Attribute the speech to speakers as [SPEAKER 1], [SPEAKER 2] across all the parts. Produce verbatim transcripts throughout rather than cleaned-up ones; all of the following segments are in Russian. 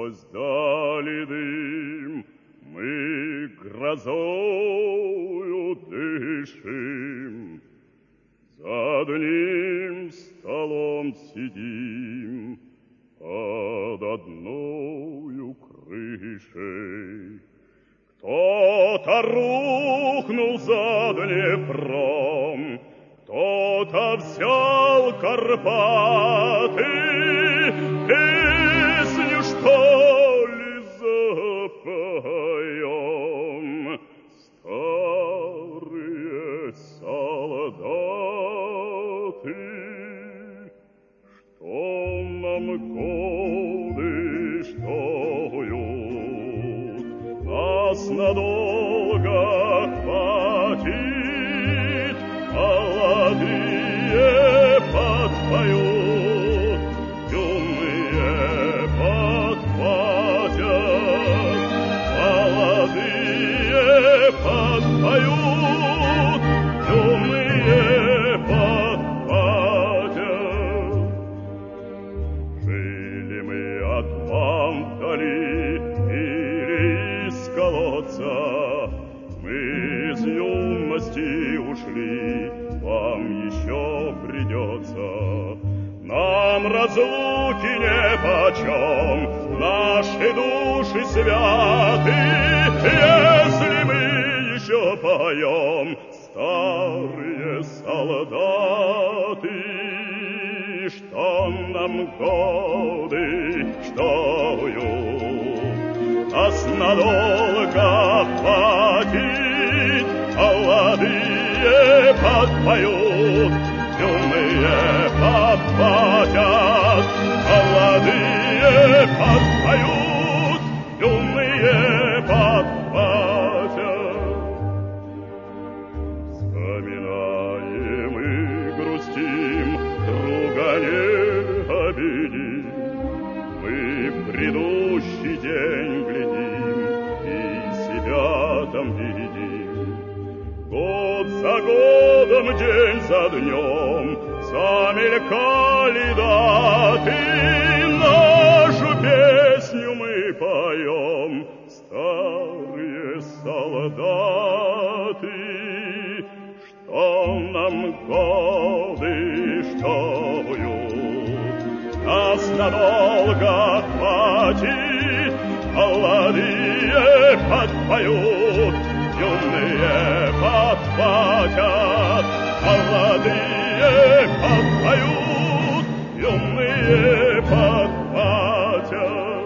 [SPEAKER 1] сквозь дали дым мы грозою дышим, за одним столом сидим, под одною крышей. Кто-то рухнул за Днепром, кто-то взял Карпаты, песню, что ли, запоем. Старые солдаты, что нам годы, что уют, нас надолго хватит, молодые подпоют, юные подхватят, молодые подпоют, юные подхватят. Жили мы от вам вдали или из колодца, мы из юности ушли, вам еще придется. Нам разлуки нипочем, наши души святы, если мы еще поем, старые солдаты. Что нам годы, что уют, нас надолго хватит, молодые подпоют, юные подхватят, молодые подпоют, юные подхватят. Вспоминаем и грустим, друга не обидим, мы в грядущий день глядим и себя там видим. Год за годом, день за днем замелькали даты, нашу песню мы поем, старые солдаты. Что нам годы, что уют, нас надолго хватит, молодые подпоют, юные подхватят, молодые подпоют, юные подхватят.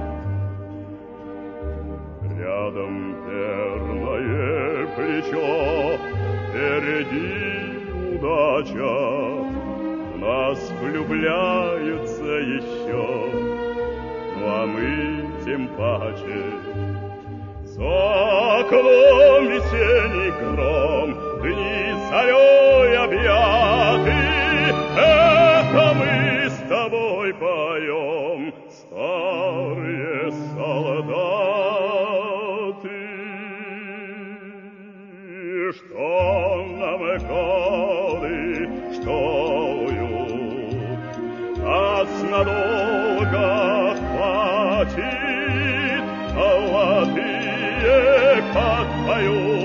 [SPEAKER 1] Рядом верное плечо, впереди удача, в нас влюбляются еще, ну а мы тем паче. За окном весенний гром, дни зарей объяты, это мы с тобой поем, старые солдаты. Что нам годы, что уют, нас надолго хватит, молодые подпоют.